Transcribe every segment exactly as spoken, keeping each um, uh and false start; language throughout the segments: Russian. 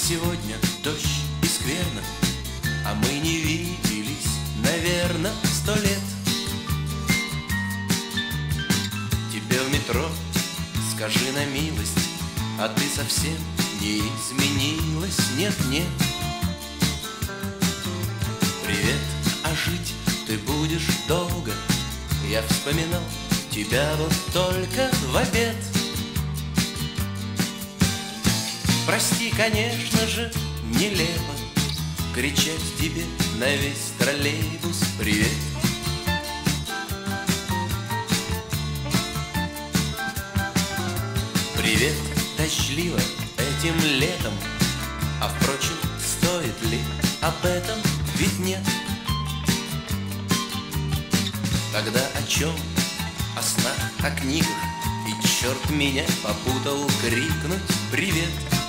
Сегодня дождь и скверно, а мы не виделись, наверно, сто лет. Тебе в метро скажи на милость, а ты совсем не изменилась, нет-нет. Привет, а жить ты будешь долго, я вспоминал тебя вот только в обед. Прости, конечно же, нелепо кричать тебе на весь троллейбус привет. Привет, дождливо этим летом, а впрочем, стоит ли об этом, ведь нет. Тогда о чем? О снах, о книгах, и черт меня попутал крикнуть привет.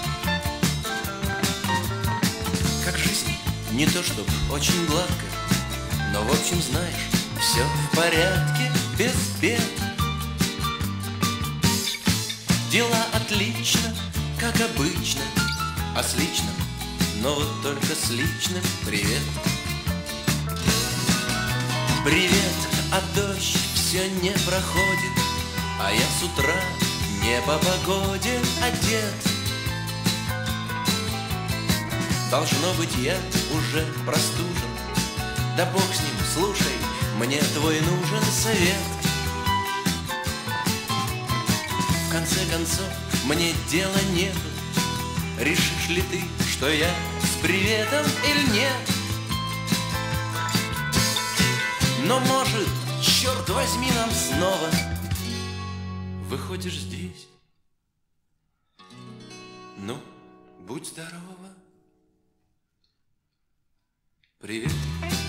Как жизнь, не то чтоб очень гладко, но в общем знаешь, все в порядке, без бед. Дела отлично, как обычно, а с личным, но вот только с личным привет. Привет, а дождь все не проходит, а я с утра не по погоде одет. Должно быть, я уже простужен, да бог с ним, слушай, мне твой нужен совет. В конце концов, мне дела нету, решишь ли ты, что я с приветом или нет? Но может, черт возьми, нам снова выходишь здесь. Ну, будь здорова. Привет.